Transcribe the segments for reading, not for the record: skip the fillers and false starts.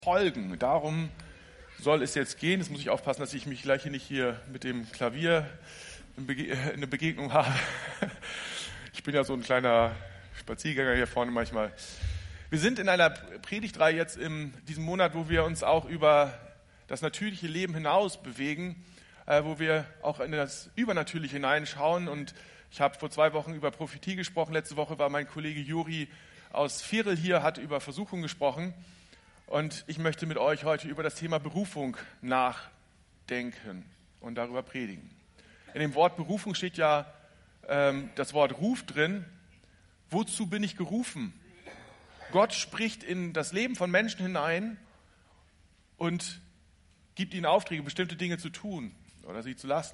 Folgen. Darum soll es jetzt gehen. Jetzt muss ich aufpassen, dass ich mich gleich hier nicht mit dem Klavier eine Begegnung habe. Ich bin ja so ein kleiner Spaziergänger hier vorne manchmal. Wir sind in einer Predigtreihe jetzt in diesem Monat, wo wir uns auch über das natürliche Leben hinaus bewegen, wo wir auch in das Übernatürliche hineinschauen. Und ich habe vor 2 Wochen über Prophetie gesprochen. Letzte Woche war mein Kollege Juri aus Vierel hier, hat über Versuchung gesprochen. Und ich möchte mit euch heute über das Thema Berufung nachdenken und darüber predigen. In dem Wort Berufung steht ja das Wort Ruf drin. Wozu bin ich gerufen? Gott spricht in das Leben von Menschen hinein und gibt ihnen Aufträge, bestimmte Dinge zu tun oder sie zu lassen.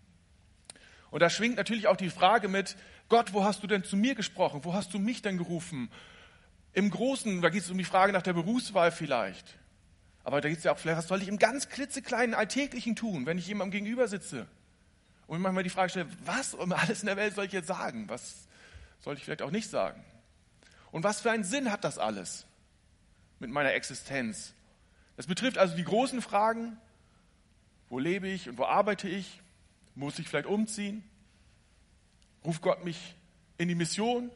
Und da schwingt natürlich auch die Frage mit, Gott, wo hast du denn zu mir gesprochen? Wo hast du mich denn gerufen? Im Großen, da geht es um die Frage nach der Berufswahl vielleicht. Aber da geht es ja auch vielleicht, was soll ich im ganz klitzekleinen Alltäglichen tun, wenn ich jemandem gegenüber sitze? Und manchmal die Frage stelle, was um alles in der Welt soll ich jetzt sagen? Was soll ich vielleicht auch nicht sagen? Und was für einen Sinn hat das alles mit meiner Existenz? Das betrifft also die großen Fragen, wo lebe ich und wo arbeite ich? Muss ich vielleicht umziehen? Ruft Gott mich in die Mission?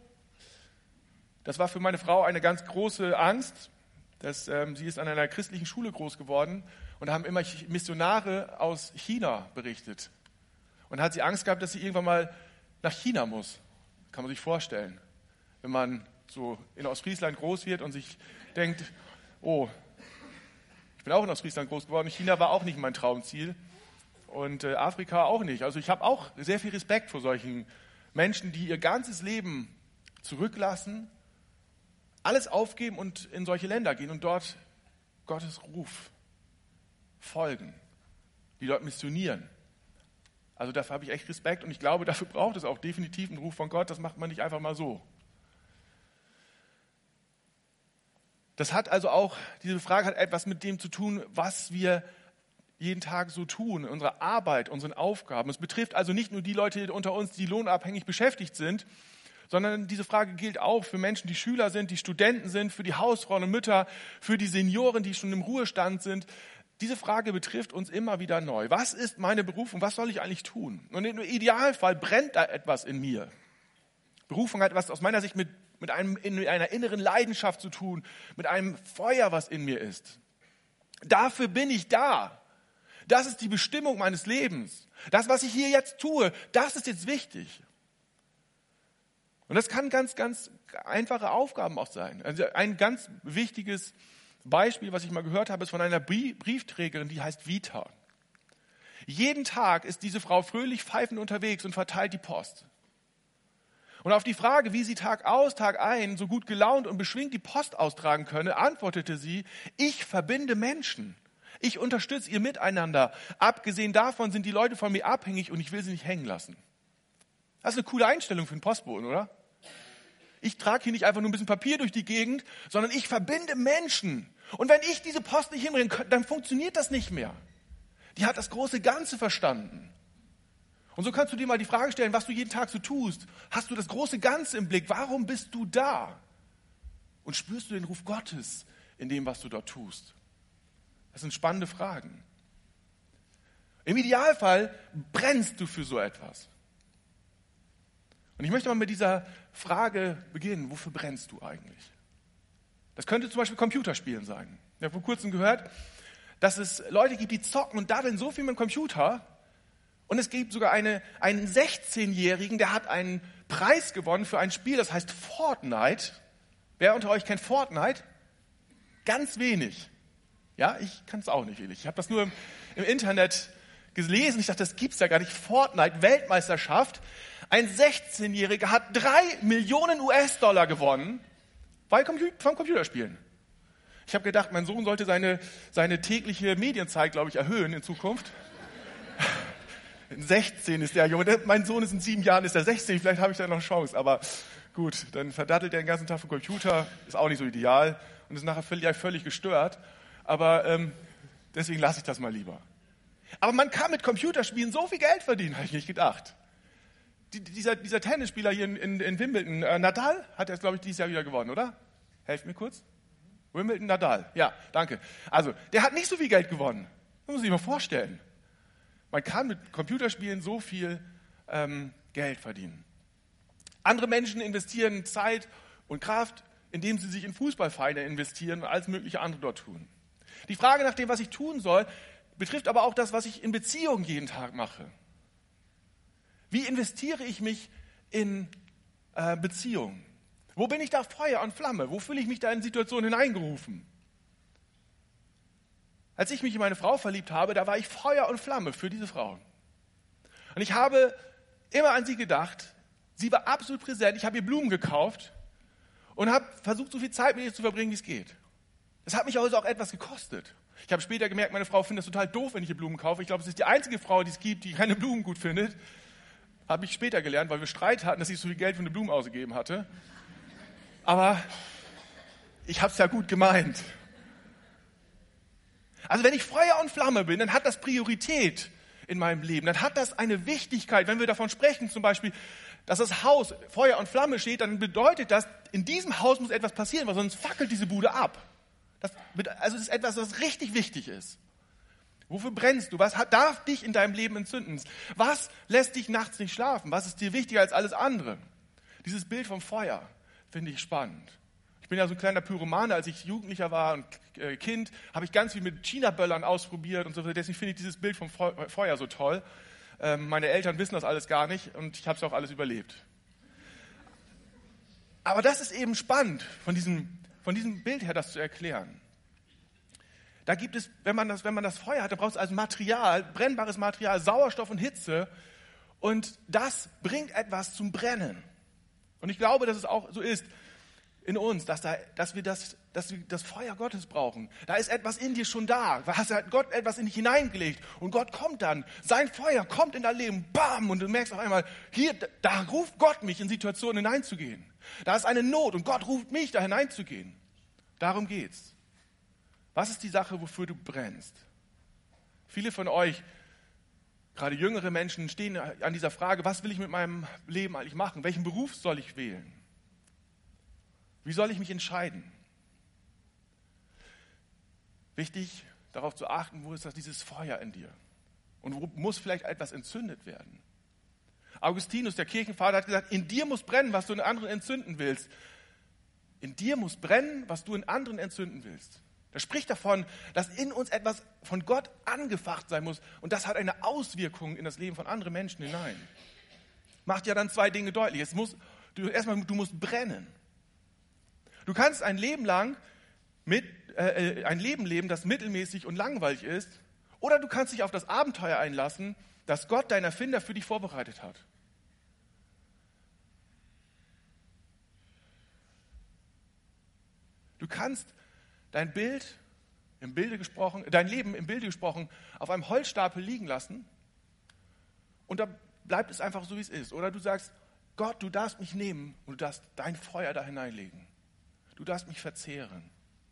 Das war für meine Frau eine ganz große Angst. Sie ist an einer christlichen Schule groß geworden und da haben immer Missionare aus China berichtet. Und da hat sie Angst gehabt, dass sie irgendwann mal nach China muss. Kann man sich vorstellen. Wenn man so in Ostfriesland groß wird und sich denkt, oh, ich bin auch in Ostfriesland groß geworden, China war auch nicht mein Traumziel und Afrika auch nicht. Also ich habe auch sehr viel Respekt vor solchen Menschen, die ihr ganzes Leben zurücklassen, alles aufgeben und in solche Länder gehen und dort Gottes Ruf folgen, die dort missionieren. Also dafür habe ich echt Respekt und ich glaube, dafür braucht es auch definitiv einen Ruf von Gott, das macht man nicht einfach mal so. Das hat also auch, diese Frage hat etwas mit dem zu tun, was wir jeden Tag so tun, unsere Arbeit, unseren Aufgaben. Es betrifft also nicht nur die Leute unter uns, die lohnabhängig beschäftigt sind, sondern diese Frage gilt auch für Menschen, die Schüler sind, die Studenten sind, für die Hausfrauen und Mütter, für die Senioren, die schon im Ruhestand sind. Diese Frage betrifft uns immer wieder neu. Was ist meine Berufung? Was soll ich eigentlich tun? Und im Idealfall brennt da etwas in mir. Berufung hat etwas aus meiner Sicht mit einer inneren Leidenschaft zu tun, mit einem Feuer, was in mir ist. Dafür bin ich da. Das ist die Bestimmung meines Lebens. Das, was ich hier jetzt tue, das ist jetzt wichtig. Und das kann ganz, ganz einfache Aufgaben auch sein. Also ein ganz wichtiges Beispiel, was ich mal gehört habe, ist von einer Briefträgerin, die heißt Vita. Jeden Tag ist diese Frau fröhlich pfeifend unterwegs und verteilt die Post. Und auf die Frage, wie sie Tag aus, Tag ein so gut gelaunt und beschwingt die Post austragen könne, antwortete sie, ich verbinde Menschen. Ich unterstütze ihr Miteinander. Abgesehen davon sind die Leute von mir abhängig und ich will sie nicht hängen lassen. Das ist eine coole Einstellung für einen Postboten, oder? Ich trage hier nicht einfach nur ein bisschen Papier durch die Gegend, sondern ich verbinde Menschen. Und wenn ich diese Post nicht hinbringe, dann funktioniert das nicht mehr. Die hat das große Ganze verstanden. Und so kannst du dir mal die Frage stellen, was du jeden Tag so tust. Hast du das große Ganze im Blick? Warum bist du da? Und spürst du den Ruf Gottes in dem, was du dort tust? Das sind spannende Fragen. Im Idealfall brennst du für so etwas. Und ich möchte mal mit dieser Frage beginnen, wofür brennst du eigentlich? Das könnte zum Beispiel Computerspielen sein. Ich habe vor kurzem gehört, dass es Leute gibt, die zocken und daddeln so viel mit dem Computer. Und es gibt sogar einen 16-Jährigen, der hat einen Preis gewonnen für ein Spiel, das heißt Fortnite. Wer unter euch kennt Fortnite? Ganz wenig. Ja, ich kann es auch nicht, ehrlich. Ich habe das nur im Internet gelesen. Ich dachte, das gibt's ja gar nicht. Fortnite, Weltmeisterschaft. Ein 16-Jähriger hat 3 Millionen US-Dollar gewonnen vom Computerspielen. Ich habe gedacht, mein Sohn sollte seine tägliche Medienzeit, glaube ich, erhöhen in Zukunft. 16 ist der Junge. Mein Sohn ist in 7 Jahren, ist er 16. Vielleicht habe ich da noch eine Chance. Aber gut, dann verdattelt er den ganzen Tag vom Computer. Ist auch nicht so ideal und ist nachher völlig gestört. Aber deswegen lasse ich das mal lieber. Aber man kann mit Computerspielen so viel Geld verdienen, habe ich nicht gedacht. Dieser Tennisspieler hier in Wimbledon, Nadal, hat er, glaube ich, dieses Jahr wieder gewonnen, oder? Helft mir kurz. Wimbledon, Nadal. Ja, danke. Also, der hat nicht so viel Geld gewonnen. Das muss man sich mal vorstellen. Man kann mit Computerspielen so viel Geld verdienen. Andere Menschen investieren Zeit und Kraft, indem sie sich in Fußballvereine investieren und alles mögliche andere dort tun. Die Frage nach dem, was ich tun soll, betrifft aber auch das, was ich in Beziehungen jeden Tag mache. Wie investiere ich mich in Beziehungen? Wo bin ich da Feuer und Flamme? Wo fühle ich mich da in Situationen hineingerufen? Als ich mich in meine Frau verliebt habe, da war ich Feuer und Flamme für diese Frau. Und ich habe immer an sie gedacht. Sie war absolut präsent. Ich habe ihr Blumen gekauft und habe versucht, so viel Zeit mit ihr zu verbringen, wie es geht. Das hat mich also auch etwas gekostet. Ich habe später gemerkt, meine Frau findet das total doof, wenn ich ihr Blumen kaufe. Ich glaube, es ist die einzige Frau, die es gibt, die keine Blumen gut findet. Habe ich später gelernt, weil wir Streit hatten, dass ich so viel Geld für eine Blume ausgegeben hatte. Aber ich habe es ja gut gemeint. Also wenn ich Feuer und Flamme bin, dann hat das Priorität in meinem Leben. Dann hat das eine Wichtigkeit. Wenn wir davon sprechen, zum Beispiel, dass das Haus Feuer und Flamme steht, dann bedeutet das, in diesem Haus muss etwas passieren, weil sonst fackelt diese Bude ab. Das ist etwas, was richtig wichtig ist. Wofür brennst du? Was darf dich in deinem Leben entzünden? Was lässt dich nachts nicht schlafen? Was ist dir wichtiger als alles andere? Dieses Bild vom Feuer finde ich spannend. Ich bin ja so ein kleiner Pyromane, als ich Jugendlicher war und Kind, habe ich ganz viel mit China-Böllern ausprobiert und so. Deswegen finde ich dieses Bild vom Feuer so toll. Meine Eltern wissen das alles gar nicht und ich habe es auch alles überlebt. Aber das ist eben spannend, von diesem Bild her das zu erklären. Da gibt es, wenn man das Feuer hat, da braucht es also Material, brennbares Material, Sauerstoff und Hitze. Und das bringt etwas zum Brennen. Und ich glaube, dass es auch so ist in uns, dass wir das Feuer Gottes brauchen. Da ist etwas in dir schon da. Da hat Gott etwas in dich hineingelegt. Und Gott kommt dann. Sein Feuer kommt in dein Leben. Bam! Und du merkst auf einmal, da ruft Gott mich in Situationen hineinzugehen. Da ist eine Not und Gott ruft mich, da hineinzugehen. Darum geht's. Was ist die Sache, wofür du brennst? Viele von euch, gerade jüngere Menschen, stehen an dieser Frage, was will ich mit meinem Leben eigentlich machen? Welchen Beruf soll ich wählen? Wie soll ich mich entscheiden? Wichtig, darauf zu achten, wo ist das dieses Feuer in dir? Und wo muss vielleicht etwas entzündet werden? Augustinus, der Kirchenvater, hat gesagt, in dir muss brennen, was du in anderen entzünden willst. In dir muss brennen, was du in anderen entzünden willst. Das spricht davon, dass in uns etwas von Gott angefacht sein muss. Und das hat eine Auswirkung in das Leben von anderen Menschen hinein. Macht ja dann zwei Dinge deutlich. Du musst brennen. Du kannst ein Leben leben, das mittelmäßig und langweilig ist. Oder du kannst dich auf das Abenteuer einlassen, das Gott, dein Erfinder, für dich vorbereitet hat. Du kannst dein Leben im Bilde gesprochen auf einem Holzstapel liegen lassen und da bleibt es einfach so, wie es ist. Oder du sagst, Gott, du darfst mich nehmen und du darfst dein Feuer da hineinlegen. Du darfst mich verzehren.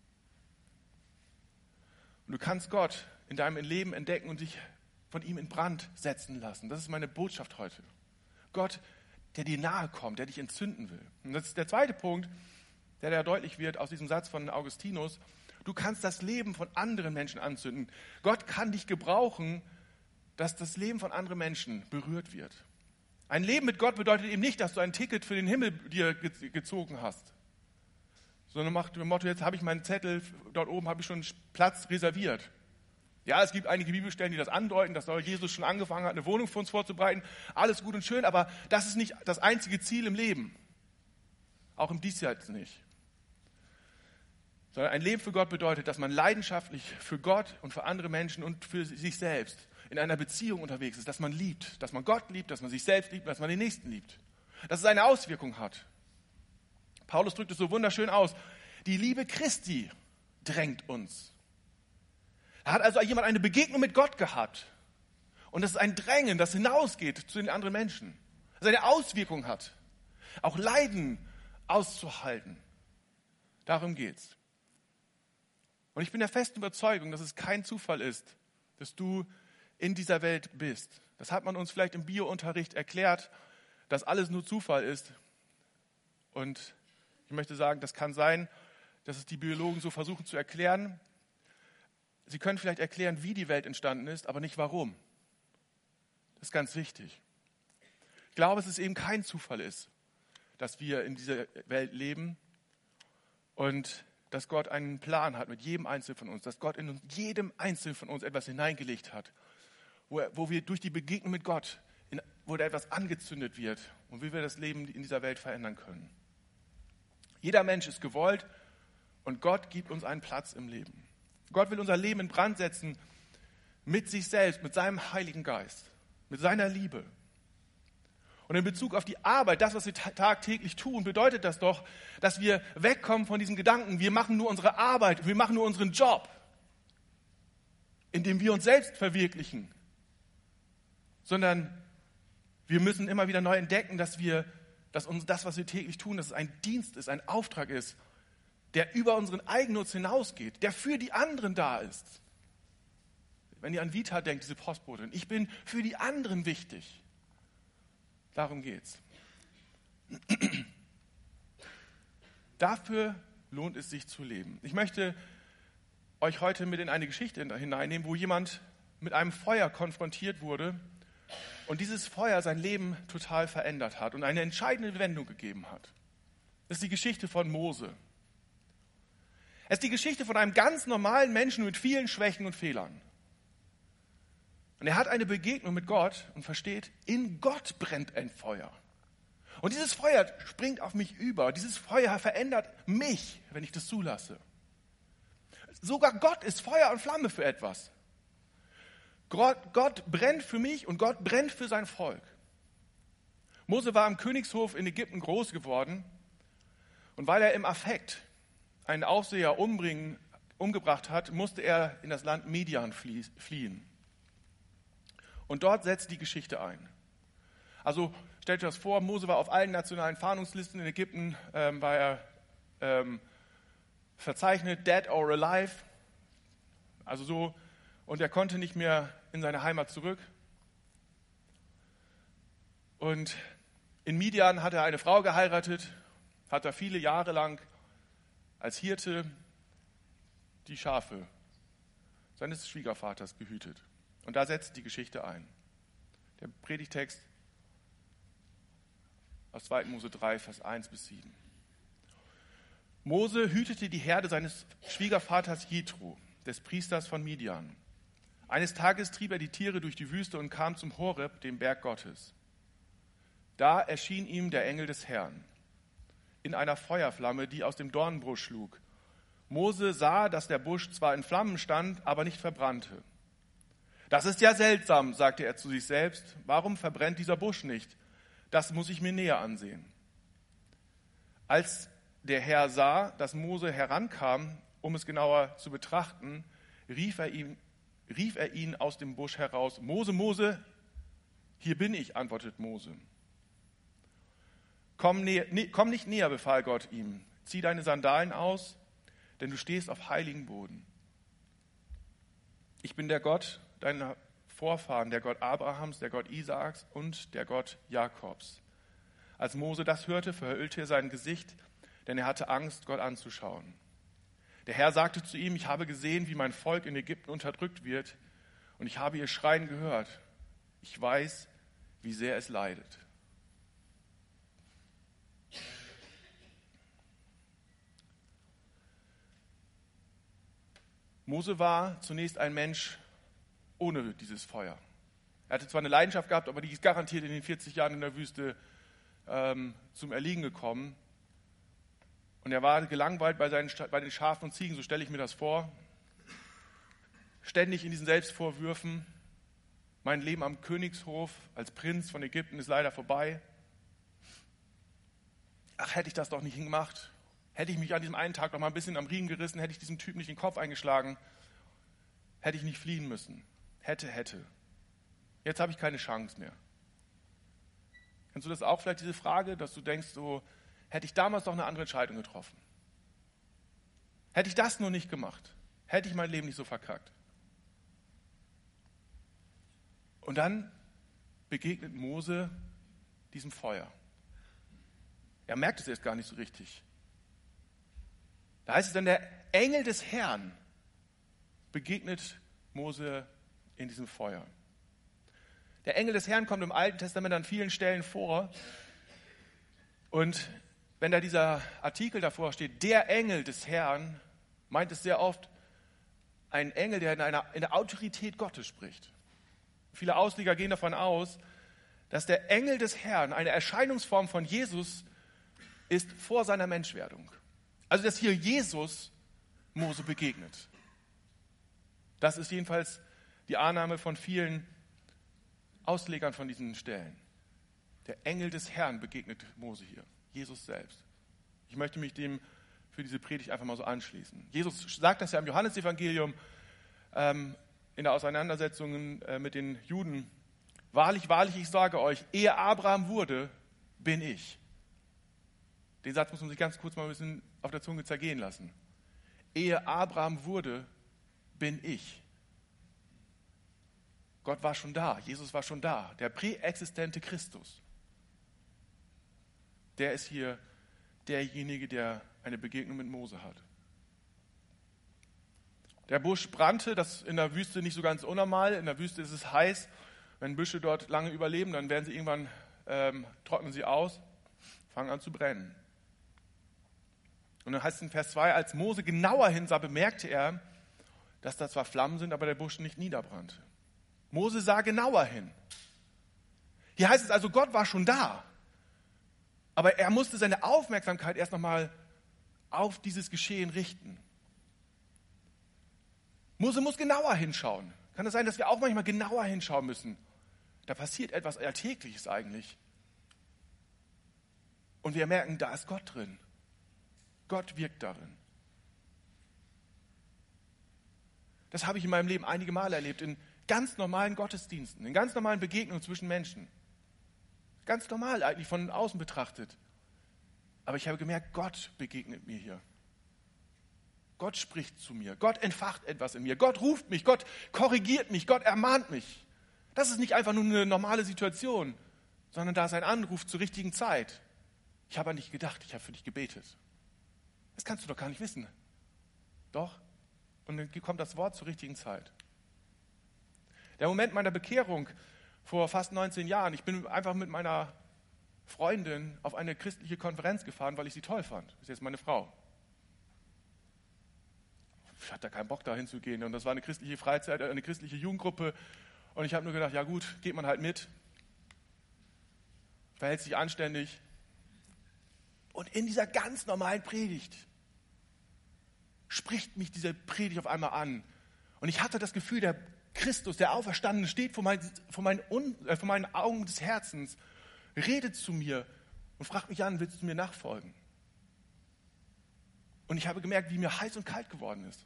Und du kannst Gott in deinem Leben entdecken und dich von ihm in Brand setzen lassen. Das ist meine Botschaft heute. Gott, der dir nahe kommt, der dich entzünden will. Und das ist der zweite Punkt, der da deutlich wird aus diesem Satz von Augustinus. Du kannst das Leben von anderen Menschen anzünden. Gott kann dich gebrauchen, dass das Leben von anderen Menschen berührt wird. Ein Leben mit Gott bedeutet eben nicht, dass du ein Ticket für den Himmel dir gezogen hast. Sondern nach dem Motto, jetzt habe ich meinen Zettel, dort oben habe ich schon einen Platz reserviert. Ja, es gibt einige Bibelstellen, die das andeuten, dass Jesus schon angefangen hat, eine Wohnung für uns vorzubereiten. Alles gut und schön, aber das ist nicht das einzige Ziel im Leben. Auch im Diesseits nicht. Sondern ein Leben für Gott bedeutet, dass man leidenschaftlich für Gott und für andere Menschen und für sich selbst in einer Beziehung unterwegs ist, dass man liebt, dass man Gott liebt, dass man sich selbst liebt, dass man den Nächsten liebt. Dass es eine Auswirkung hat. Paulus drückt es so wunderschön aus. Die Liebe Christi drängt uns. Da hat also jemand eine Begegnung mit Gott gehabt. Und das ist ein Drängen, das hinausgeht zu den anderen Menschen. Das eine Auswirkung hat. Auch Leiden auszuhalten. Darum geht's. Und ich bin der festen Überzeugung, dass es kein Zufall ist, dass du in dieser Welt bist. Das hat man uns vielleicht im Bio-Unterricht erklärt, dass alles nur Zufall ist. Und ich möchte sagen, das kann sein, dass es die Biologen so versuchen zu erklären. Sie können vielleicht erklären, wie die Welt entstanden ist, aber nicht warum. Das ist ganz wichtig. Ich glaube, dass es eben kein Zufall ist, dass wir in dieser Welt leben und dass Gott einen Plan hat mit jedem Einzelnen von uns, dass Gott in jedem Einzelnen von uns etwas hineingelegt hat, wo wir durch die Begegnung mit Gott, wo da etwas angezündet wird und wie wir das Leben in dieser Welt verändern können. Jeder Mensch ist gewollt und Gott gibt uns einen Platz im Leben. Gott will unser Leben in Brand setzen mit sich selbst, mit seinem Heiligen Geist, mit seiner Liebe. Und in Bezug auf die Arbeit, das, was wir tagtäglich tun, bedeutet das doch, dass wir wegkommen von diesem Gedanken, wir machen nur unsere Arbeit, wir machen nur unseren Job, indem wir uns selbst verwirklichen. Sondern wir müssen immer wieder neu entdecken, dass uns das, was wir täglich tun, dass es ein Dienst ist, ein Auftrag ist, der über unseren Eigennutz hinausgeht, der für die anderen da ist. Wenn ihr an Vita denkt, diese Postbotin, ich bin für die anderen wichtig. Darum geht's. Dafür lohnt es sich zu leben. Ich möchte euch heute mit in eine Geschichte hineinnehmen, wo jemand mit einem Feuer konfrontiert wurde und dieses Feuer sein Leben total verändert hat und eine entscheidende Wendung gegeben hat. Das ist die Geschichte von Mose. Es ist die Geschichte von einem ganz normalen Menschen mit vielen Schwächen und Fehlern. Und er hat eine Begegnung mit Gott und versteht, in Gott brennt ein Feuer. Und dieses Feuer springt auf mich über. Dieses Feuer verändert mich, wenn ich das zulasse. Sogar Gott ist Feuer und Flamme für etwas. Gott brennt für mich und Gott brennt für sein Volk. Mose war im Königshof in Ägypten groß geworden und weil er im Affekt einen Aufseher umgebracht hat, musste er in das Land Midian fliehen. Und dort setzt die Geschichte ein. Also stellt euch das vor, Mose war auf allen nationalen Fahndungslisten in Ägypten, war er verzeichnet, dead or alive. Also so, und er konnte nicht mehr in seine Heimat zurück. Und in Midian hat er eine Frau geheiratet, hat er viele Jahre lang als Hirte die Schafe seines Schwiegervaters gehütet. Und da setzt die Geschichte ein. Der Predigtext aus 2. Mose 3, Vers 1 bis 7. Mose hütete die Herde seines Schwiegervaters Jethro, des Priesters von Midian. Eines Tages trieb er die Tiere durch die Wüste und kam zum Horeb, dem Berg Gottes. Da erschien ihm der Engel des Herrn in einer Feuerflamme, die aus dem Dornbusch schlug. Mose sah, dass der Busch zwar in Flammen stand, aber nicht verbrannte. Das ist ja seltsam, sagte er zu sich selbst. Warum verbrennt dieser Busch nicht? Das muss ich mir näher ansehen. Als der Herr sah, dass Mose herankam, um es genauer zu betrachten, rief er ihn aus dem Busch heraus. Mose, Mose, hier bin ich, antwortet Mose. Komm nicht näher, befahl Gott ihm. Zieh deine Sandalen aus, denn du stehst auf heiligen Boden. Ich bin der Gott deiner Vorfahren, der Gott Abrahams, der Gott Isaaks und der Gott Jakobs. Als Mose das hörte, verhüllte er sein Gesicht, denn er hatte Angst, Gott anzuschauen. Der Herr sagte zu ihm, ich habe gesehen, wie mein Volk in Ägypten unterdrückt wird, und ich habe ihr Schreien gehört. Ich weiß, wie sehr es leidet. Mose war zunächst ein Mensch ohne dieses Feuer. Er hatte zwar eine Leidenschaft gehabt, aber die ist garantiert in den 40 Jahren in der Wüste zum Erliegen gekommen. Und er war gelangweilt bei den Schafen und Ziegen, so stelle ich mir das vor. Ständig in diesen Selbstvorwürfen. Mein Leben am Königshof als Prinz von Ägypten ist leider vorbei. Ach, hätte ich das doch nicht gemacht. Hätte ich mich an diesem einen Tag noch mal ein bisschen am Riemen gerissen, hätte ich diesem Typen nicht den Kopf eingeschlagen, hätte ich nicht fliehen müssen. Hätte. Jetzt habe ich keine Chance mehr. Kennst du das auch, vielleicht diese Frage, dass du denkst, so, hätte ich damals doch eine andere Entscheidung getroffen? Hätte ich das nur nicht gemacht? Hätte ich mein Leben nicht so verkackt? Und dann begegnet Mose diesem Feuer. Er merkt es jetzt gar nicht so richtig. Da heißt es dann, der Engel des Herrn begegnet Mose in diesem Feuer. Der Engel des Herrn kommt im Alten Testament an vielen Stellen vor. Und wenn da dieser Artikel davor steht, der Engel des Herrn, meint es sehr oft einen Engel, der in der Autorität Gottes spricht. Viele Ausleger gehen davon aus, dass der Engel des Herrn eine Erscheinungsform von Jesus ist vor seiner Menschwerdung. Also, dass hier Jesus Mose begegnet. Das ist jedenfalls die Annahme von vielen Auslegern von diesen Stellen. Der Engel des Herrn begegnet Mose hier, Jesus selbst. Ich möchte mich dem für diese Predigt einfach mal so anschließen. Jesus sagt das ja im Johannesevangelium in der Auseinandersetzung mit den Juden. Wahrlich, wahrlich, ich sage euch, ehe Abraham wurde, bin ich. Den Satz muss man sich ganz kurz mal ein bisschen auf der Zunge zergehen lassen. Ehe Abraham wurde, bin ich. Gott war schon da, Jesus war schon da, der präexistente Christus. Der ist hier derjenige, der eine Begegnung mit Mose hat. Der Busch brannte, das ist in der Wüste nicht so ganz unnormal. In der Wüste ist es heiß. Wenn Büsche dort lange überleben, dann werden sie irgendwann, trocknen sie aus, fangen an zu brennen. Und dann heißt es in Vers 2, als Mose genauer hinsah, bemerkte er, dass da zwar Flammen sind, aber der Busch nicht niederbrannte. Mose sah genauer hin. Hier heißt es also, Gott war schon da. Aber er musste seine Aufmerksamkeit erst nochmal auf dieses Geschehen richten. Mose muss genauer hinschauen. Kann es sein, dass wir auch manchmal genauer hinschauen müssen? Da passiert etwas Alltägliches eigentlich. Und wir merken, da ist Gott drin. Gott wirkt darin. Das habe ich in meinem Leben einige Male erlebt, in ganz normalen Gottesdiensten, in ganz normalen Begegnungen zwischen Menschen. Ganz normal eigentlich von außen betrachtet. Aber ich habe gemerkt, Gott begegnet mir hier. Gott spricht zu mir. Gott entfacht etwas in mir. Gott ruft mich. Gott korrigiert mich. Gott ermahnt mich. Das ist nicht einfach nur eine normale Situation, sondern da ist ein Anruf zur richtigen Zeit. Ich habe an dich gedacht. Ich habe für dich gebetet. Das kannst du doch gar nicht wissen. Doch. Und dann kommt das Wort zur richtigen Zeit. Der Moment meiner Bekehrung vor fast 19 Jahren. Ich bin einfach mit meiner Freundin auf eine christliche Konferenz gefahren, weil ich sie toll fand. Das ist jetzt meine Frau. Ich hatte keinen Bock, da hinzugehen. Und das war eine christliche Freizeit, eine christliche Jugendgruppe. Und ich habe nur gedacht, ja gut, geht man halt mit. Verhält sich anständig. Und in dieser ganz normalen Predigt spricht mich diese Predigt auf einmal an. Und ich hatte das Gefühl, der Christus, der Auferstandene, steht vor meinen Augen des Herzens, redet zu mir und fragt mich an, willst du mir nachfolgen? Und ich habe gemerkt, wie mir heiß und kalt geworden ist.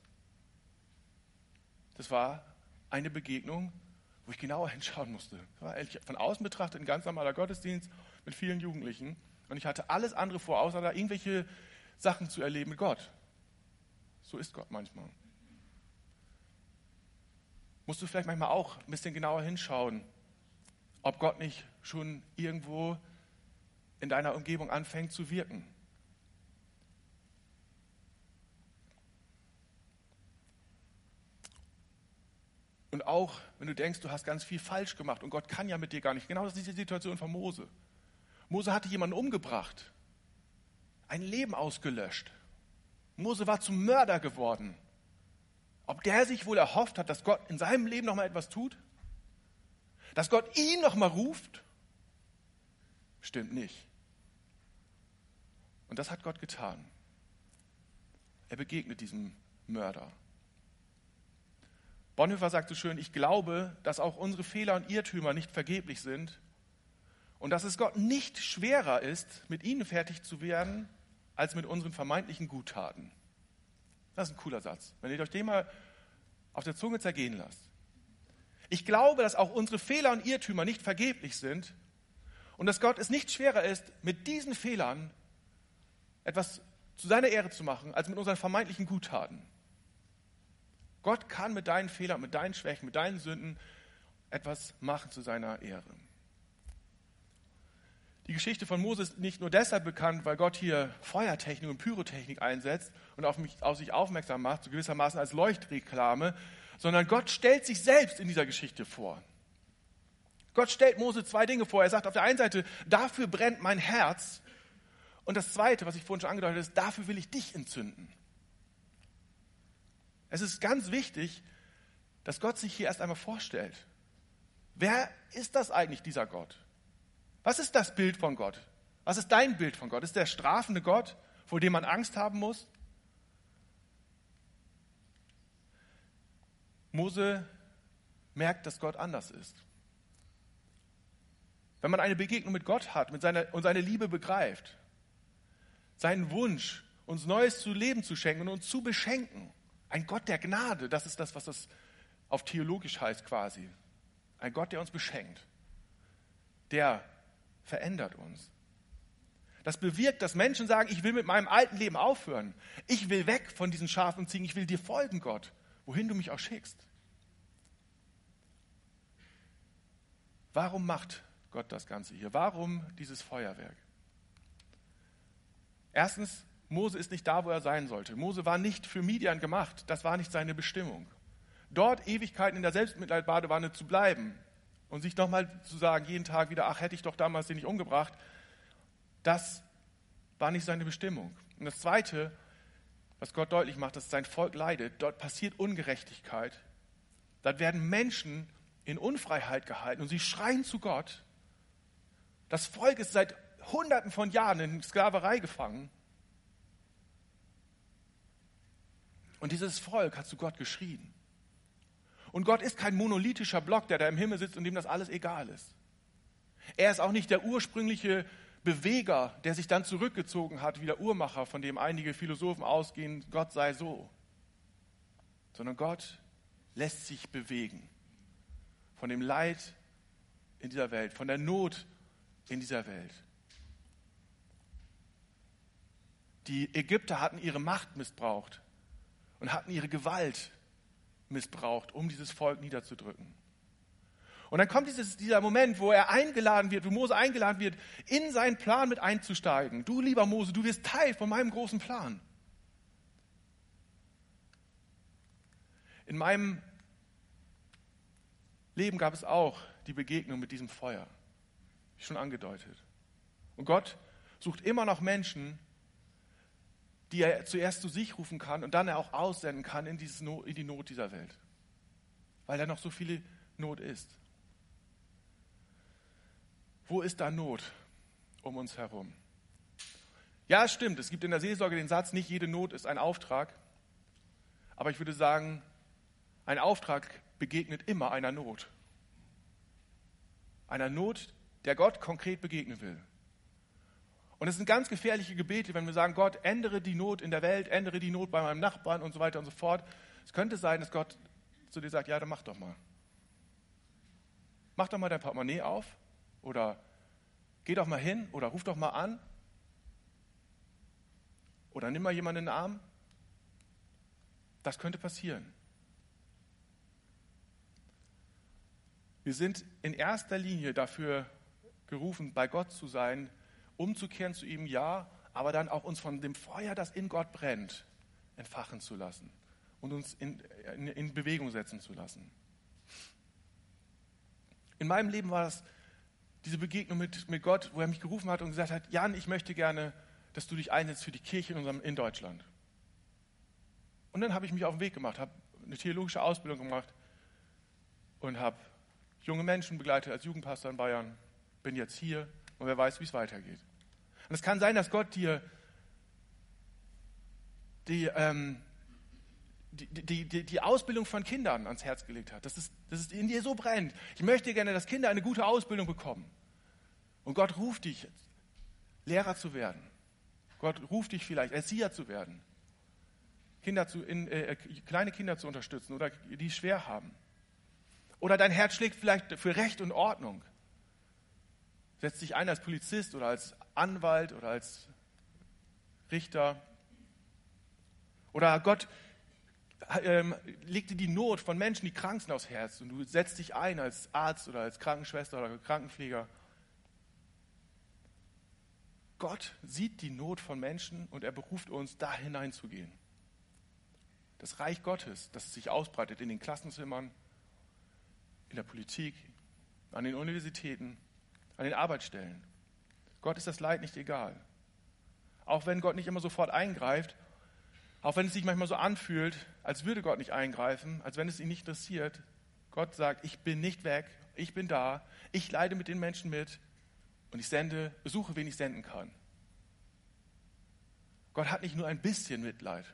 Das war eine Begegnung, wo ich genauer hinschauen musste. Das war ehrlich, von außen betrachtet ein ganz normaler Gottesdienst mit vielen Jugendlichen. Und ich hatte alles andere vor, außer da irgendwelche Sachen zu erleben mit Gott. So ist Gott manchmal. Musst du vielleicht manchmal auch ein bisschen genauer hinschauen, ob Gott nicht schon irgendwo in deiner Umgebung anfängt zu wirken. Und auch, wenn du denkst, du hast ganz viel falsch gemacht und Gott kann ja mit dir gar nicht. Genau das ist die Situation von Mose. Mose hatte jemanden umgebracht, ein Leben ausgelöscht. Mose war zum Mörder geworden. Ob der sich wohl erhofft hat, dass Gott in seinem Leben noch mal etwas tut? Dass Gott ihn noch mal ruft? Stimmt nicht. Und das hat Gott getan. Er begegnet diesem Mörder. Bonhoeffer sagt so schön, ich glaube, dass auch unsere Fehler und Irrtümer nicht vergeblich sind und dass es Gott nicht schwerer ist, mit ihnen fertig zu werden, als mit unseren vermeintlichen Guttaten. Das ist ein cooler Satz, wenn ihr euch den mal auf der Zunge zergehen lasst. Ich glaube, dass auch unsere Fehler und Irrtümer nicht vergeblich sind und dass Gott es nicht schwerer ist, mit diesen Fehlern etwas zu seiner Ehre zu machen, als mit unseren vermeintlichen Guttaten. Gott kann mit deinen Fehlern, mit deinen Schwächen, mit deinen Sünden etwas machen zu seiner Ehre. Die Geschichte von Mose ist nicht nur deshalb bekannt, weil Gott hier Feuertechnik und Pyrotechnik einsetzt und auf sich aufmerksam macht, so gewissermaßen als Leuchtreklame, sondern Gott stellt sich selbst in dieser Geschichte vor. Gott stellt Mose 2 Dinge vor. Er sagt auf der einen Seite, dafür brennt mein Herz. Und das Zweite, was ich vorhin schon angedeutet habe, ist, dafür will ich dich entzünden. Es ist ganz wichtig, dass Gott sich hier erst einmal vorstellt. Wer ist das eigentlich, dieser Gott? Was ist das Bild von Gott? Was ist dein Bild von Gott? Ist der strafende Gott, vor dem man Angst haben muss? Mose merkt, dass Gott anders ist. Wenn man eine Begegnung mit Gott hat und seine Liebe begreift, seinen Wunsch, uns Neues zu Leben zu schenken und uns zu beschenken, ein Gott der Gnade, das ist das, was das auf theologisch heißt quasi. Ein Gott, der uns beschenkt, der verändert uns. Das bewirkt, dass Menschen sagen, ich will mit meinem alten Leben aufhören. Ich will weg von diesen Schafen und Ziegen. Ich will dir folgen, Gott, wohin du mich auch schickst. Warum macht Gott das Ganze hier? Warum dieses Feuerwerk? Erstens, Mose ist nicht da, wo er sein sollte. Mose war nicht für Midian gemacht. Das war nicht seine Bestimmung. Dort Ewigkeiten in der Selbstmitleid-Badewanne zu bleiben und sich nochmal zu sagen, jeden Tag wieder, ach, hätte ich doch damals den nicht umgebracht, das war nicht seine Bestimmung. Und das Zweite, was Gott deutlich macht, dass sein Volk leidet, dort passiert Ungerechtigkeit. Dort werden Menschen in Unfreiheit gehalten und sie schreien zu Gott. Das Volk ist seit Hunderten von Jahren in Sklaverei gefangen. Und dieses Volk hat zu Gott geschrien. Und Gott ist kein monolithischer Block, der da im Himmel sitzt und dem das alles egal ist. Er ist auch nicht der ursprüngliche Beweger, der sich dann zurückgezogen hat, wie der Uhrmacher, von dem einige Philosophen ausgehen, Gott sei so. Sondern Gott lässt sich bewegen. Von dem Leid in dieser Welt, von der Not in dieser Welt. Die Ägypter hatten ihre Macht missbraucht und hatten ihre Gewalt missbraucht, um dieses Volk niederzudrücken. Und dann kommt dieser Moment, wo er eingeladen wird, wo Mose eingeladen wird, in seinen Plan mit einzusteigen. Du, lieber Mose, du wirst Teil von meinem großen Plan. In meinem Leben gab es auch die Begegnung mit diesem Feuer, wie schon angedeutet. Und Gott sucht immer noch Menschen, die er zuerst zu sich rufen kann und dann er auch aussenden kann in die Not dieser Welt. Weil da noch so viele Not ist. Wo ist da Not um uns herum? Ja, es stimmt, es gibt in der Seelsorge den Satz, nicht jede Not ist ein Auftrag. Aber ich würde sagen, ein Auftrag begegnet immer einer Not. Einer Not, der Gott konkret begegnen will. Und es sind ganz gefährliche Gebete, wenn wir sagen, Gott, ändere die Not in der Welt, ändere die Not bei meinem Nachbarn und so weiter und so fort. Es könnte sein, dass Gott zu dir sagt, ja, dann mach doch mal. Mach doch mal dein Portemonnaie auf oder geh doch mal hin oder ruf doch mal an oder nimm mal jemanden in den Arm. Das könnte passieren. Wir sind in erster Linie dafür gerufen, bei Gott zu sein, umzukehren zu ihm, ja, aber dann auch uns von dem Feuer, das in Gott brennt, entfachen zu lassen und uns in Bewegung setzen zu lassen. In meinem Leben war das diese Begegnung mit Gott, wo er mich gerufen hat und gesagt hat, Jan, ich möchte gerne, dass du dich einsetzt für die Kirche in Deutschland. Und dann habe ich mich auf den Weg gemacht, habe eine theologische Ausbildung gemacht und habe junge Menschen begleitet als Jugendpastor in Bayern, bin jetzt hier und wer weiß, wie es weitergeht. Und es kann sein, dass Gott dir die Ausbildung von Kindern ans Herz gelegt hat, dass es in dir so brennt. Ich möchte gerne, dass Kinder eine gute Ausbildung bekommen. Und Gott ruft dich, Lehrer zu werden. Gott ruft dich vielleicht, Erzieher zu werden. Kleine Kinder zu unterstützen oder die es schwer haben. Oder dein Herz schlägt vielleicht für Recht und Ordnung. Setzt dich ein als Polizist oder als Anwalt oder als Richter. Oder Gott legt dir die Not von Menschen, die krank sind, aufs Herz und du setzt dich ein als Arzt oder als Krankenschwester oder Krankenpfleger. Gott sieht die Not von Menschen und er beruft uns, da hineinzugehen. Das Reich Gottes, das sich ausbreitet in den Klassenzimmern, in der Politik, an den Universitäten, an den Arbeitsstellen. Gott ist das Leid nicht egal. Auch wenn Gott nicht immer sofort eingreift, auch wenn es sich manchmal so anfühlt, als würde Gott nicht eingreifen, als wenn es ihn nicht interessiert. Gott sagt, ich bin nicht weg, ich bin da, ich leide mit den Menschen mit und ich besuche, wen ich senden kann. Gott hat nicht nur ein bisschen Mitleid,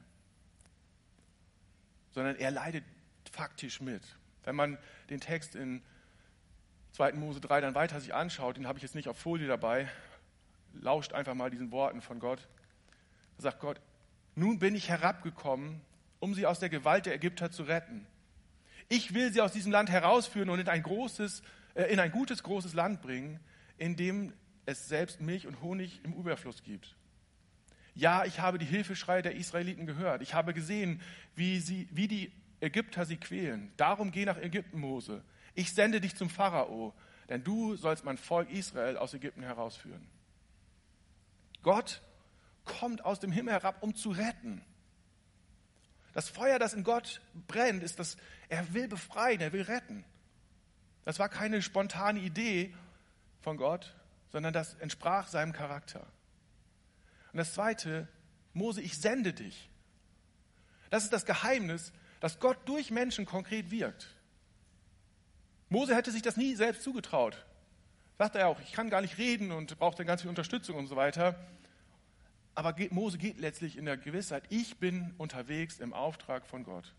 sondern er leidet faktisch mit. Wenn man den Text in 2. Mose 3 dann weiter sich anschaut, den habe ich jetzt nicht auf Folie dabei, lauscht einfach mal diesen Worten von Gott. Da sagt Gott, nun bin ich herabgekommen, um sie aus der Gewalt der Ägypter zu retten. Ich will sie aus diesem Land herausführen und in ein gutes, großes Land bringen, in dem es selbst Milch und Honig im Überfluss gibt. Ja, ich habe die Hilfeschreie der Israeliten gehört. Ich habe gesehen, wie die Ägypter sie quälen. Darum geh nach Ägypten, Mose. Ich sende dich zum Pharao, denn du sollst mein Volk Israel aus Ägypten herausführen. Gott kommt aus dem Himmel herab, um zu retten. Das Feuer, das in Gott brennt, ist, dass er will befreien, er will retten. Das war keine spontane Idee von Gott, sondern das entsprach seinem Charakter. Und das Zweite, Mose, ich sende dich. Das ist das Geheimnis, dass Gott durch Menschen konkret wirkt. Mose hätte sich das nie selbst zugetraut. Sagt er auch, ich kann gar nicht reden und braucht dann ganz viel Unterstützung und so weiter. Aber Mose geht letztlich in der Gewissheit, ich bin unterwegs im Auftrag von Gott.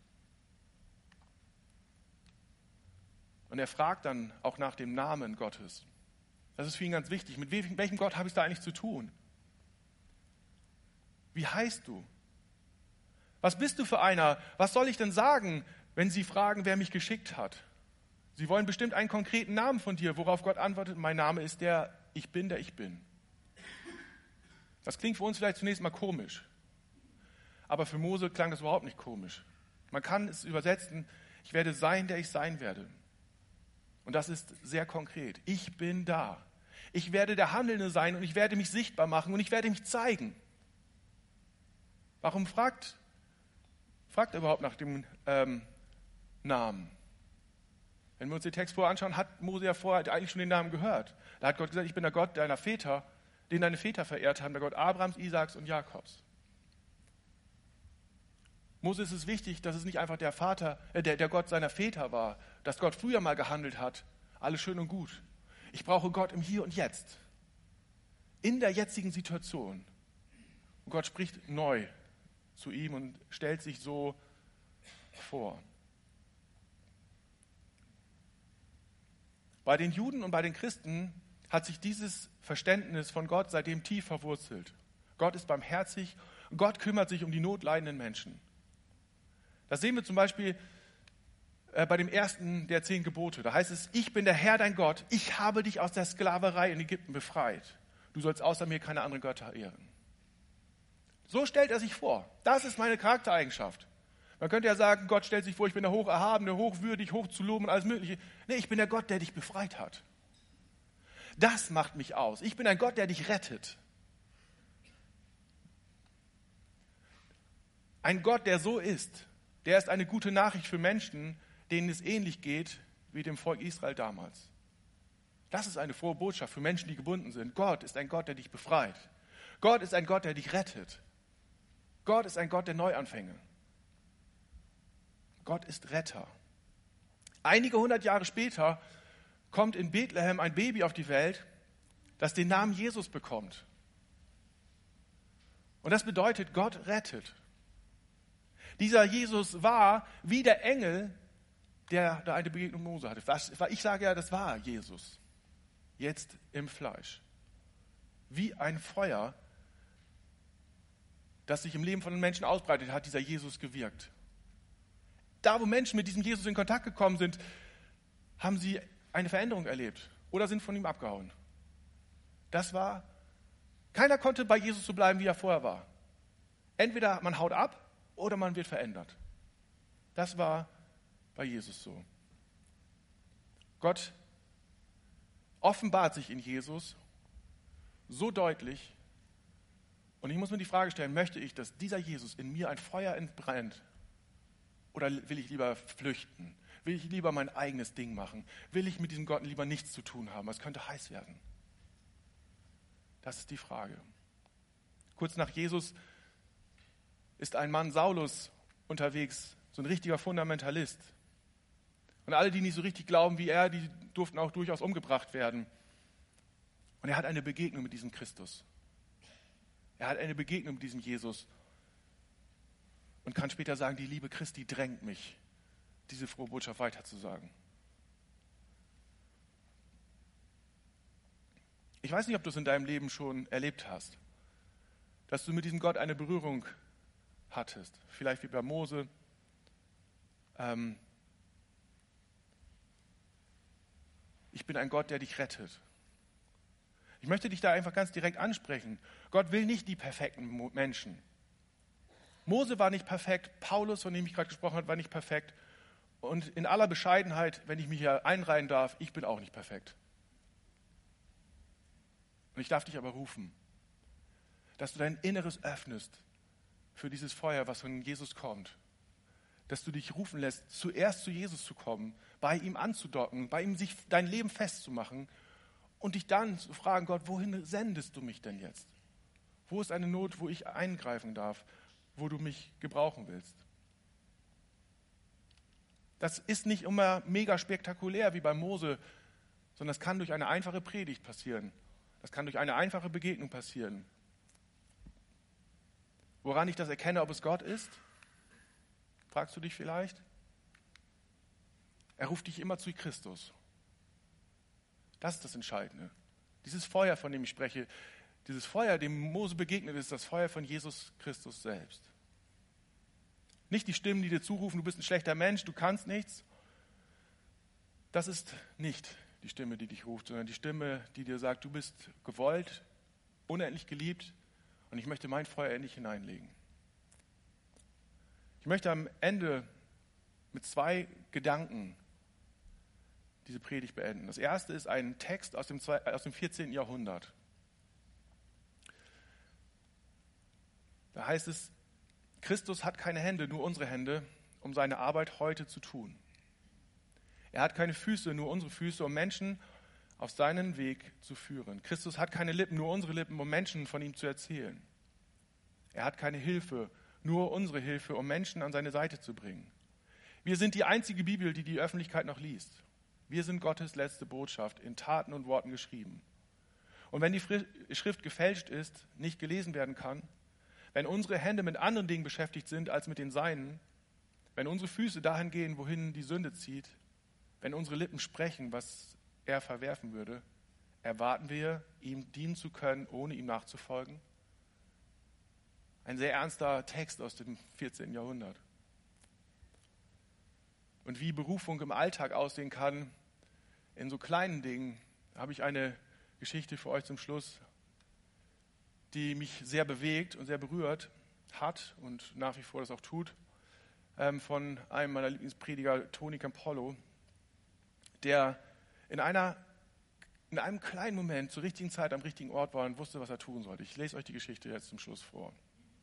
Und er fragt dann auch nach dem Namen Gottes. Das ist für ihn ganz wichtig. Mit welchem Gott habe ich da eigentlich zu tun? Wie heißt du? Was bist du für einer? Was soll ich denn sagen, wenn sie fragen, wer mich geschickt hat? Sie wollen bestimmt einen konkreten Namen von dir, worauf Gott antwortet, mein Name ist der ich bin. Das klingt für uns vielleicht zunächst mal komisch. Aber für Mose klang das überhaupt nicht komisch. Man kann es übersetzen, ich werde sein, der ich sein werde. Und das ist sehr konkret. Ich bin da. Ich werde der Handelnde sein und ich werde mich sichtbar machen und ich werde mich zeigen. Warum fragt er überhaupt nach dem Namen? Wenn wir uns den Text vorher anschauen, hat Mose ja vorher eigentlich schon den Namen gehört. Da hat Gott gesagt, ich bin der Gott deiner Väter, den deine Väter verehrt haben, der Gott Abrahams, Isaaks und Jakobs. Mose ist es wichtig, dass es nicht einfach der Gott seiner Väter war, dass Gott früher mal gehandelt hat. Alles schön und gut. Ich brauche Gott im Hier und Jetzt. In der jetzigen Situation. Und Gott spricht neu zu ihm und stellt sich so vor. Bei den Juden und bei den Christen hat sich dieses Verständnis von Gott seitdem tief verwurzelt. Gott ist barmherzig, Gott kümmert sich um die notleidenden Menschen. Das sehen wir zum Beispiel bei dem ersten der 10 Gebote. Da heißt es, ich bin der Herr, dein Gott, ich habe dich aus der Sklaverei in Ägypten befreit. Du sollst außer mir keine anderen Götter ehren. So stellt er sich vor. Das ist meine Charaktereigenschaft. Man könnte ja sagen, Gott stellt sich vor, ich bin der Hocherhabene, hochwürdig, hoch zu loben und alles Mögliche. Nee, ich bin der Gott, der dich befreit hat. Das macht mich aus. Ich bin ein Gott, der dich rettet. Ein Gott, der so ist, der ist eine gute Nachricht für Menschen, denen es ähnlich geht wie dem Volk Israel damals. Das ist eine frohe Botschaft für Menschen, die gebunden sind. Gott ist ein Gott, der dich befreit. Gott ist ein Gott, der dich rettet. Gott ist ein Gott der Neuanfänge. Gott ist Retter. Einige 100 Jahre später kommt in Bethlehem ein Baby auf die Welt, das den Namen Jesus bekommt. Und das bedeutet, Gott rettet. Dieser Jesus war wie der Engel, der da eine Begegnung mit Mose hatte. Ich sage ja, das war Jesus. Jetzt im Fleisch. Wie ein Feuer, das sich im Leben von den Menschen ausbreitet, hat dieser Jesus gewirkt. Da, wo Menschen mit diesem Jesus in Kontakt gekommen sind, haben sie eine Veränderung erlebt oder sind von ihm abgehauen. Keiner konnte bei Jesus so bleiben, wie er vorher war. Entweder man haut ab oder man wird verändert. Das war bei Jesus so. Gott offenbart sich in Jesus so deutlich, Und ich muss mir die Frage stellen, möchte ich, dass dieser Jesus in mir ein Feuer entbrennt? Oder will ich lieber flüchten? Will ich lieber mein eigenes Ding machen? Will ich mit diesem Gott lieber nichts zu tun haben? Es könnte heiß werden. Das ist die Frage. Kurz nach Jesus ist ein Mann Saulus unterwegs, so ein richtiger Fundamentalist. Und alle, die nicht so richtig glauben wie er, die durften auch durchaus umgebracht werden. Und er hat eine Begegnung mit diesem Christus. Er hat eine Begegnung mit diesem Jesus und kann später sagen, die Liebe Christi drängt mich, diese frohe Botschaft weiterzusagen. Ich weiß nicht, ob du es in deinem Leben schon erlebt hast, dass du mit diesem Gott eine Berührung hattest. Vielleicht wie bei Mose. Ich bin ein Gott, der dich rettet. Ich möchte dich da einfach ganz direkt ansprechen. Gott will nicht die perfekten Menschen. Mose war nicht perfekt, Paulus, von dem ich gerade gesprochen habe, war nicht perfekt. Und in aller Bescheidenheit, wenn ich mich hier einreihen darf, ich bin auch nicht perfekt. Und ich darf dich aber rufen, dass du dein Inneres öffnest für dieses Feuer, was von Jesus kommt. Dass du dich rufen lässt, zuerst zu Jesus zu kommen, bei ihm anzudocken, bei ihm sich dein Leben festzumachen und dich dann zu fragen, Gott, wohin sendest du mich denn jetzt? Wo ist eine Not, wo ich eingreifen darf, wo du mich gebrauchen willst? Das ist nicht immer mega spektakulär wie bei Mose, sondern das kann durch eine einfache Predigt passieren. Das kann durch eine einfache Begegnung passieren. Woran ich das erkenne, ob es Gott ist? Fragst du dich vielleicht? Er ruft dich immer zu Christus. Das ist das Entscheidende. Dieses Feuer, von dem ich spreche, dieses Feuer, dem Mose begegnet, ist das Feuer von Jesus Christus selbst. Nicht die Stimmen, die dir zurufen, du bist ein schlechter Mensch, du kannst nichts. Das ist nicht die Stimme, die dich ruft, sondern die Stimme, die dir sagt, du bist gewollt, unendlich geliebt und ich möchte mein Feuer in dich hineinlegen. Ich möchte am Ende mit 2 Gedanken diese Predigt beenden. Das erste ist ein Text aus dem 14. Jahrhundert. Da heißt es, Christus hat keine Hände, nur unsere Hände, um seine Arbeit heute zu tun. Er hat keine Füße, nur unsere Füße, um Menschen auf seinen Weg zu führen. Christus hat keine Lippen, nur unsere Lippen, um Menschen von ihm zu erzählen. Er hat keine Hilfe, nur unsere Hilfe, um Menschen an seine Seite zu bringen. Wir sind die einzige Bibel, die die Öffentlichkeit noch liest. Wir sind Gottes letzte Botschaft, in Taten und Worten geschrieben. Und wenn die Schrift gefälscht ist, nicht gelesen werden kann, wenn unsere Hände mit anderen Dingen beschäftigt sind als mit den Seinen, wenn unsere Füße dahin gehen, wohin die Sünde zieht, wenn unsere Lippen sprechen, was er verwerfen würde, erwarten wir, ihm dienen zu können, ohne ihm nachzufolgen? Ein sehr ernster Text aus dem 14. Jahrhundert. Und wie Berufung im Alltag aussehen kann, in so kleinen Dingen, habe ich eine Geschichte für euch zum Schluss, die mich sehr bewegt und sehr berührt hat und nach wie vor das auch tut, von einem meiner Lieblingsprediger, Tony Campolo, der in einem kleinen Moment zur richtigen Zeit am richtigen Ort war und wusste, was er tun sollte. Ich lese euch die Geschichte jetzt zum Schluss vor.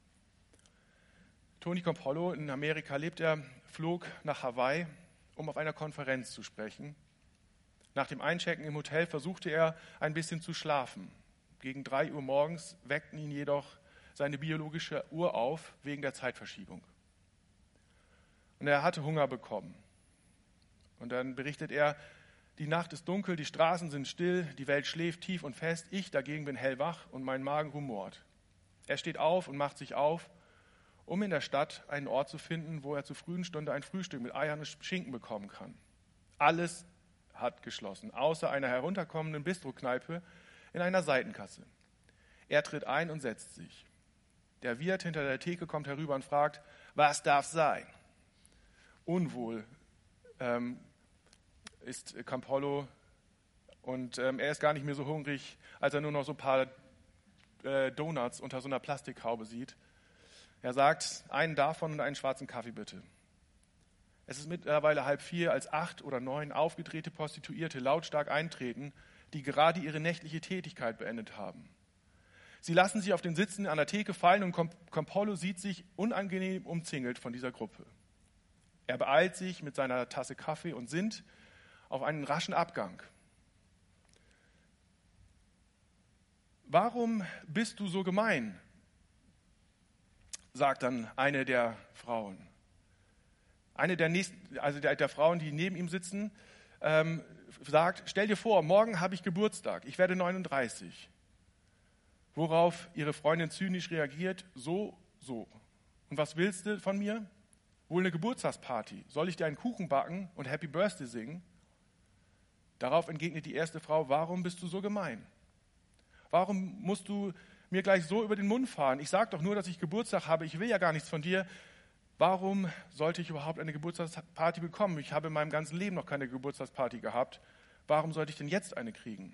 Tony Campolo, in Amerika lebt er, flog nach Hawaii, um auf einer Konferenz zu sprechen. Nach dem Einchecken im Hotel versuchte er, ein bisschen zu schlafen. Gegen 3 Uhr morgens weckten ihn jedoch seine biologische Uhr auf, wegen der Zeitverschiebung. Und er hatte Hunger bekommen. Und dann berichtet er, die Nacht ist dunkel, die Straßen sind still, die Welt schläft tief und fest, ich dagegen bin hellwach und mein Magen rumort. Er steht auf und macht sich auf, um in der Stadt einen Ort zu finden, wo er zur frühen Stunde ein Frühstück mit Eiern und Schinken bekommen kann. Alles hat geschlossen, außer einer herunterkommenden Bistrokneipe in einer Seitengasse. Er tritt ein und setzt sich. Der Wirt hinter der Theke kommt herüber und fragt, was darf sein? Unwohl ist Campolo und er ist gar nicht mehr so hungrig, als er nur noch so ein paar Donuts unter so einer Plastikhaube sieht. Er sagt, einen davon und einen schwarzen Kaffee bitte. Es ist mittlerweile 3:30, als 8 oder 9 aufgedrehte Prostituierte lautstark eintreten, die gerade ihre nächtliche Tätigkeit beendet haben. Sie lassen sich auf den Sitzen an der Theke fallen und Campolo sieht sich unangenehm umzingelt von dieser Gruppe. Er beeilt sich mit seiner Tasse Kaffee und sinnt auf einen raschen Abgang. Warum bist du so gemein? Sagt dann eine der Frauen. Eine der Frauen, die neben ihm sitzen, sagt, stell dir vor, morgen habe ich Geburtstag, ich werde 39. Worauf ihre Freundin zynisch reagiert, so. Und was willst du von mir? Wohl eine Geburtstagsparty. Soll ich dir einen Kuchen backen und Happy Birthday singen? Darauf entgegnet die erste Frau, warum bist du so gemein? Warum musst du mir gleich so über den Mund fahren? Ich sage doch nur, dass ich Geburtstag habe, ich will ja gar nichts von dir. Warum sollte ich überhaupt eine Geburtstagsparty bekommen? Ich habe in meinem ganzen Leben noch keine Geburtstagsparty gehabt. Warum sollte ich denn jetzt eine kriegen?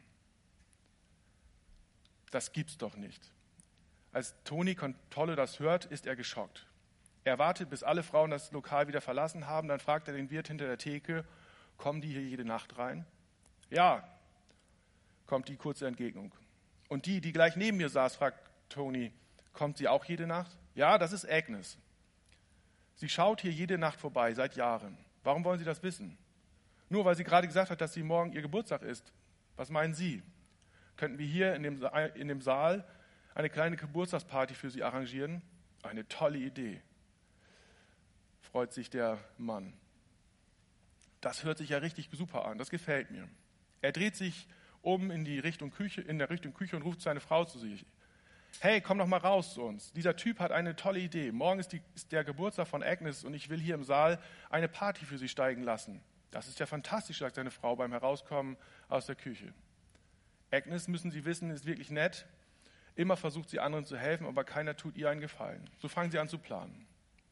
Das gibt's doch nicht. Als Tony Contolle das hört, ist er geschockt. Er wartet, bis alle Frauen das Lokal wieder verlassen haben. Dann fragt er den Wirt hinter der Theke, kommen die hier jede Nacht rein? Ja, kommt die kurze Entgegnung. Und die gleich neben mir saß, fragt Tony, kommt sie auch jede Nacht? Ja, das ist Agnes. Sie schaut hier jede Nacht vorbei, seit Jahren. Warum wollen Sie das wissen? Nur weil sie gerade gesagt hat, dass sie morgen ihr Geburtstag ist. Was meinen Sie? Könnten wir hier in dem Saal eine kleine Geburtstagsparty für Sie arrangieren? Eine tolle Idee, freut sich der Mann. Das hört sich ja richtig super an, das gefällt mir. Er dreht sich um in der Richtung Küche und ruft seine Frau zu sich. Hey, komm doch mal raus zu uns. Dieser Typ hat eine tolle Idee. Morgen ist der Geburtstag von Agnes und ich will hier im Saal eine Party für sie steigen lassen. Das ist ja fantastisch, sagt seine Frau beim Herauskommen aus der Küche. Agnes, müssen Sie wissen, ist wirklich nett. Immer versucht sie anderen zu helfen, aber keiner tut ihr einen Gefallen. So fangen sie an zu planen.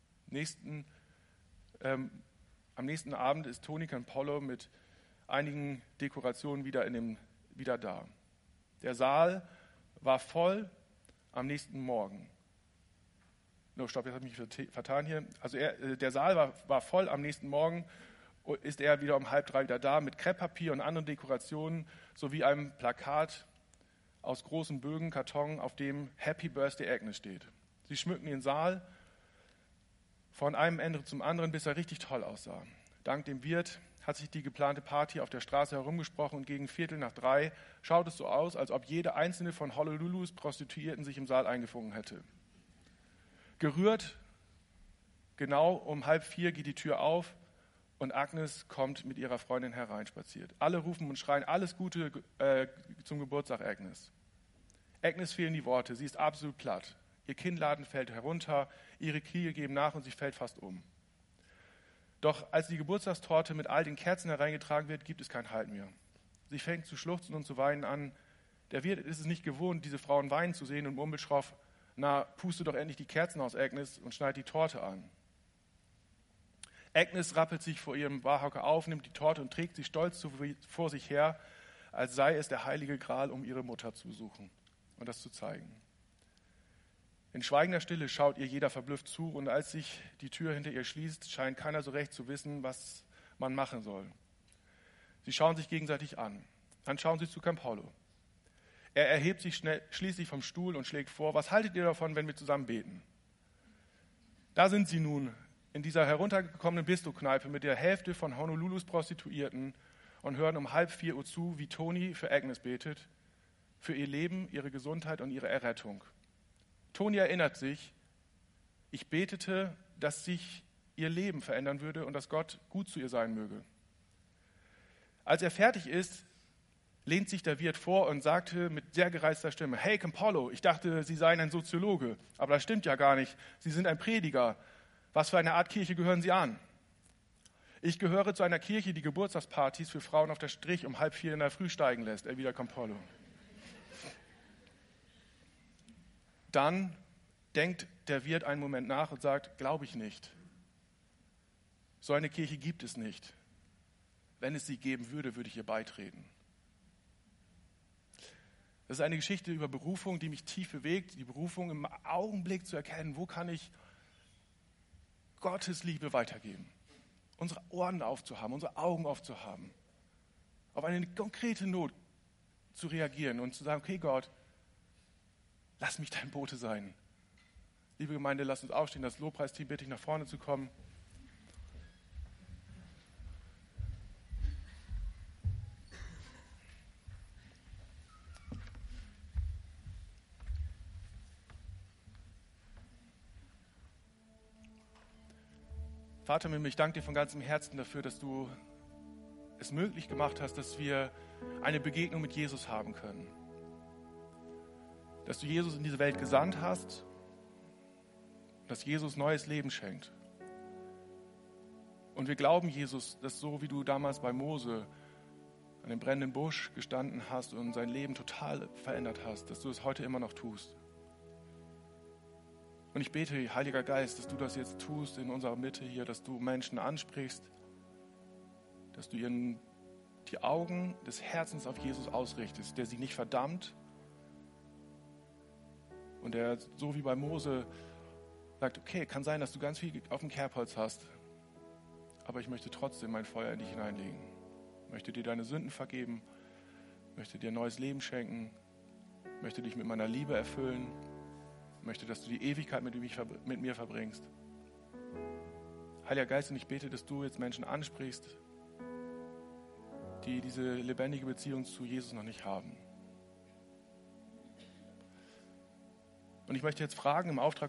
Am nächsten Abend ist Tony Campolo mit einigen Dekorationen wieder da. Der Saal war voll am nächsten Morgen. No, stopp, jetzt habe ich mich vertan hier. Also der Saal war voll am nächsten Morgen, ist er wieder um 2:30 wieder da mit Krepppapier und anderen Dekorationen sowie einem Plakat aus großen Bögen, Karton, auf dem Happy Birthday Agnes steht. Sie schmücken den Saal von einem Ende zum anderen, bis er richtig toll aussah. Dank dem Wirt hat sich die geplante Party auf der Straße herumgesprochen und gegen 2:45 schaut es so aus, als ob jede einzelne von Honolulus Prostituierten sich im Saal eingefunden hätte. Gerührt, genau um 3:30 geht die Tür auf und Agnes kommt mit ihrer Freundin hereinspaziert. Alle rufen und schreien, alles Gute zum Geburtstag, Agnes. Agnes fehlen die Worte, sie ist absolut platt. Ihr Kinnladen fällt herunter, ihre Knie geben nach und sie fällt fast um. Doch als die Geburtstagstorte mit all den Kerzen hereingetragen wird, gibt es kein Halt mehr. Sie fängt zu schluchzen und zu weinen an. Der Wirt ist es nicht gewohnt, diese Frauen weinen zu sehen und murmelt schroff, na, puste doch endlich die Kerzen aus, Agnes, und schneid die Torte an. Agnes rappelt sich vor ihrem Barhocker auf, nimmt die Torte und trägt sie stolz vor sich her, als sei es der heilige Gral, um ihre Mutter zu besuchen und das zu zeigen. In schweigender Stille schaut ihr jeder verblüfft zu und als sich die Tür hinter ihr schließt, scheint keiner so recht zu wissen, was man machen soll. Sie schauen sich gegenseitig an. Dann schauen sie zu Campolo. Er erhebt sich schließlich vom Stuhl und schlägt vor, was haltet ihr davon, wenn wir zusammen beten? Da sind sie nun, in dieser heruntergekommenen Bistro-Kneipe mit der Hälfte von Honolulus Prostituierten und hören um 3:30 zu, wie Tony für Agnes betet, für ihr Leben, ihre Gesundheit und ihre Errettung. Tony erinnert sich, ich betete, dass sich ihr Leben verändern würde und dass Gott gut zu ihr sein möge. Als er fertig ist, lehnt sich der Wirt vor und sagte mit sehr gereizter Stimme, hey Campolo, ich dachte, Sie seien ein Soziologe, aber das stimmt ja gar nicht, Sie sind ein Prediger. Was für eine Art Kirche gehören Sie an? Ich gehöre zu einer Kirche, die Geburtstagspartys für Frauen auf der Strich um 3:30 in der Früh steigen lässt, erwidert Campolo. Dann denkt der Wirt einen Moment nach und sagt, glaube ich nicht. So eine Kirche gibt es nicht. Wenn es sie geben würde, würde ich ihr beitreten. Das ist eine Geschichte über Berufung, die mich tief bewegt, die Berufung im Augenblick zu erkennen, wo kann ich Gottes Liebe weitergeben. Unsere Ohren aufzuhaben, unsere Augen aufzuhaben, auf eine konkrete Not zu reagieren und zu sagen, okay Gott, Lass mich dein Bote sein. Liebe Gemeinde, lasst uns aufstehen. Das Lobpreisteam bitte ich, nach vorne zu kommen. Vater im Himmel, ich danke dir von ganzem Herzen dafür, dass du es möglich gemacht hast, dass wir eine Begegnung mit Jesus haben können. Dass du Jesus in diese Welt gesandt hast, dass Jesus neues Leben schenkt. Und wir glauben, Jesus, dass so wie du damals bei Mose an dem brennenden Busch gestanden hast und sein Leben total verändert hast, dass du es heute immer noch tust. Und ich bete, Heiliger Geist, dass du das jetzt tust in unserer Mitte hier, dass du Menschen ansprichst, dass du ihnen die Augen des Herzens auf Jesus ausrichtest, der sie nicht verdammt und der so wie bei Mose sagt, okay, kann sein, dass du ganz viel auf dem Kerbholz hast, aber ich möchte trotzdem mein Feuer in dich hineinlegen. Ich möchte dir deine Sünden vergeben, möchte dir ein neues Leben schenken, möchte dich mit meiner Liebe erfüllen, möchte, dass du die Ewigkeit mit mir verbringst. Heiliger Geist, und ich bete, dass du jetzt Menschen ansprichst, die diese lebendige Beziehung zu Jesus noch nicht haben. Und ich möchte jetzt fragen im Auftrag